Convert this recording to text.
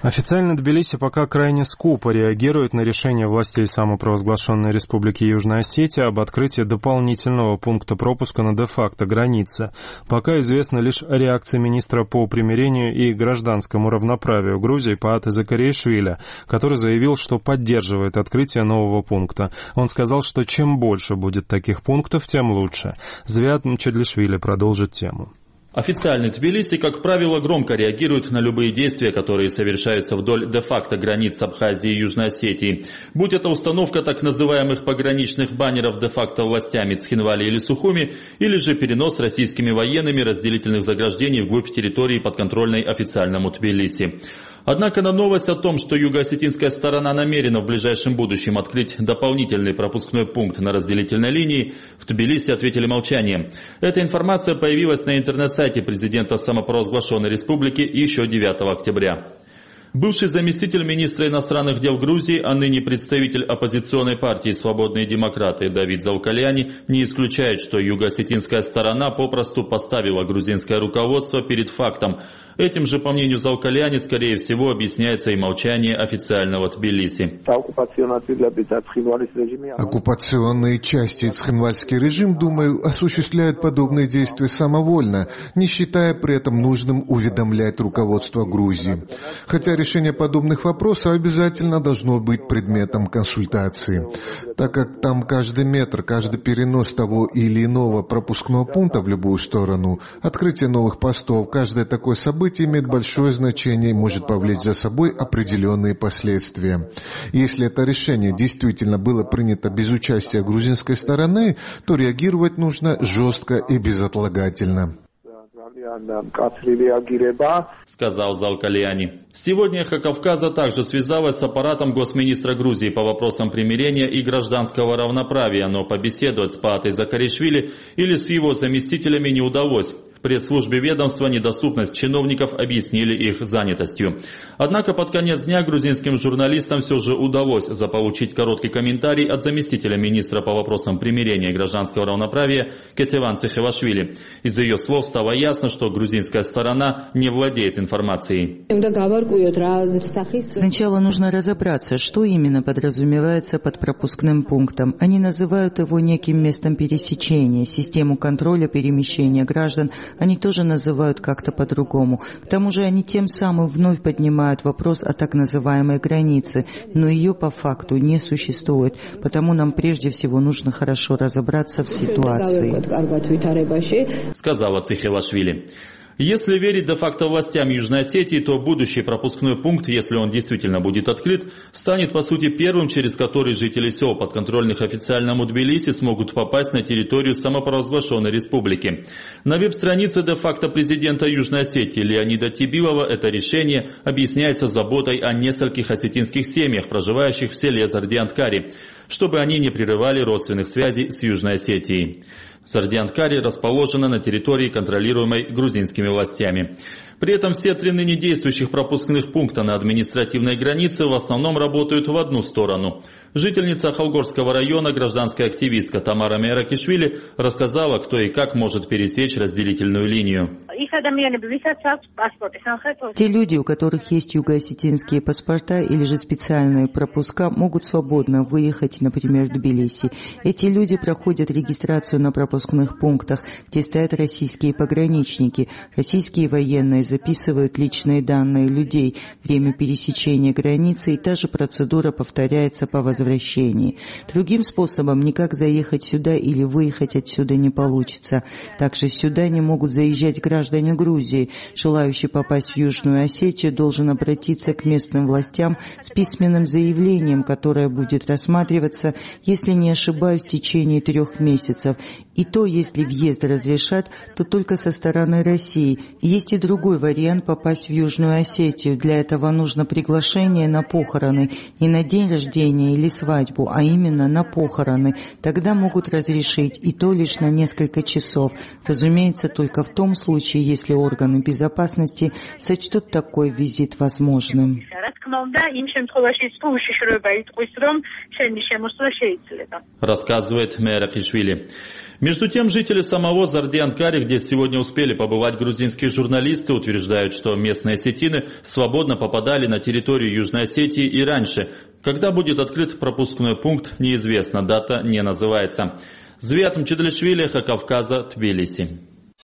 Официально Тбилиси пока крайне скупо реагирует на решение властей самопровозглашенной Республики Южная Осетия об открытии дополнительного пункта пропуска на де-факто границе. Пока известна лишь реакция министра по примирению и гражданскому равноправию Грузии Пааты Закаришвили, который заявил, что поддерживает открытие нового пункта. Он сказал, что чем больше будет таких пунктов, тем лучше. Звиат Мчедлишвили продолжит тему. Официальный Тбилиси, как правило, громко реагирует на любые действия, которые совершаются вдоль де-факто границ Абхазии и Южной Осетии. Будь это установка так называемых пограничных баннеров де-факто властями Цхинвали или Сухуми, или же перенос российскими военными разделительных заграждений вглубь территории, подконтрольной официальному Тбилиси. Однако на новость о том, что юго-осетинская сторона намерена в ближайшем будущем открыть дополнительный пропускной пункт на разделительной линии, в Тбилиси ответили молчанием. Эта информация появилась на интернет-сайте президента самопровозглашенной республики еще 9 октября. Бывший заместитель министра иностранных дел Грузии, а ныне представитель оппозиционной партии «Свободные демократы» Давид Заукальяни не исключает, что юго-осетинская сторона попросту поставила грузинское руководство перед фактом. Этим же, по мнению Заукальяни, скорее всего, объясняется и молчание официального Тбилиси. Оккупационные части и цхинвальский режим, думаю, осуществляют подобные действия самовольно, не считая при этом нужным уведомлять руководство Грузии. Хотя решение подобных вопросов обязательно должно быть предметом консультации, так как там каждый метр, каждый перенос того или иного пропускного пункта в любую сторону, открытие новых постов, каждое такое событие имеет большое значение и может повлечь за собой определенные последствия. Если это решение действительно было принято без участия грузинской стороны, то реагировать нужно жестко и безотлагательно, сказал Заукальяни. Сегодня «Эхо Кавказа» также связалась с аппаратом госминистра Грузии по вопросам примирения и гражданского равноправия, но побеседовать с Паатой Закаришвили или с его заместителями не удалось. В пресс-службе ведомства недоступность чиновников объяснили их занятостью. Однако под конец дня грузинским журналистам все же удалось заполучить короткий комментарий от заместителя министра по вопросам примирения и гражданского равноправия Кетеван Цихевашвили. Из ее слов стало ясно, что грузинская сторона не владеет информацией. Сначала нужно разобраться, что именно подразумевается под пропускным пунктом. Они называют его неким местом пересечения, систему контроля перемещения граждан они тоже называют как-то по-другому. К тому же они тем самым вновь поднимают вопрос о так называемой границе, но ее по факту не существует, потому нам прежде всего нужно хорошо разобраться в ситуации, сказала Цихевашвили. Если верить де-факто властям Южной Осетии, то будущий пропускной пункт, если он действительно будет открыт, станет по сути первым, через который жители сел, подконтрольных официальному Тбилиси, смогут попасть на территорию самопровозглашенной республики. На веб-странице де-факто президента Южной Осетии Леонида Тибилова это решение объясняется заботой о нескольких осетинских семьях, проживающих в селе Зардианткари, чтобы они не прерывали родственных связей с Южной Осетией. Зардианткари расположена на территории, контролируемой грузинскими властями. При этом все 3 ныне действующих пропускных пункта на административной границе в основном работают в одну сторону. Жительница Холгорского района, гражданская активистка Тамара Меракишвили рассказала, кто и как может пересечь разделительную линию. Те люди, у которых есть юго-осетинские паспорта или же специальные пропуска, могут свободно выехать, например, в Тбилиси. Эти люди проходят регистрацию на пропускных пунктах, где стоят российские пограничники. Российские военные записывают личные данные людей, время пересечения границы, и та же процедура повторяется по возвращении. Другим способом никак заехать сюда или выехать отсюда не получится. Также сюда не могут заезжать граждане Грузии. Желающий попасть в Южную Осетию должен обратиться к местным властям с письменным заявлением, которое будет рассматриваться, если не ошибаюсь, в течение 3 месяцев. И то, если въезд разрешат, то только со стороны России. Есть и другой вариант попасть в Южную Осетию. Для этого нужно приглашение на похороны, не на день рождения или свадьбу, а именно на похороны. Тогда могут разрешить, и то лишь на несколько часов. Разумеется, только в том случае, если органы безопасности сочтут такой визит возможным. Рассказывает Мерахишвили. Между тем, жители самого Зардианкари, где сегодня успели побывать грузинские журналисты, утверждают, что местные осетины свободно попадали на территорию Южной Осетии и раньше. Когда будет открыт пропускной пункт, неизвестно, дата не называется. Звиат Мчедлишвили, Кавказа, Тбилиси.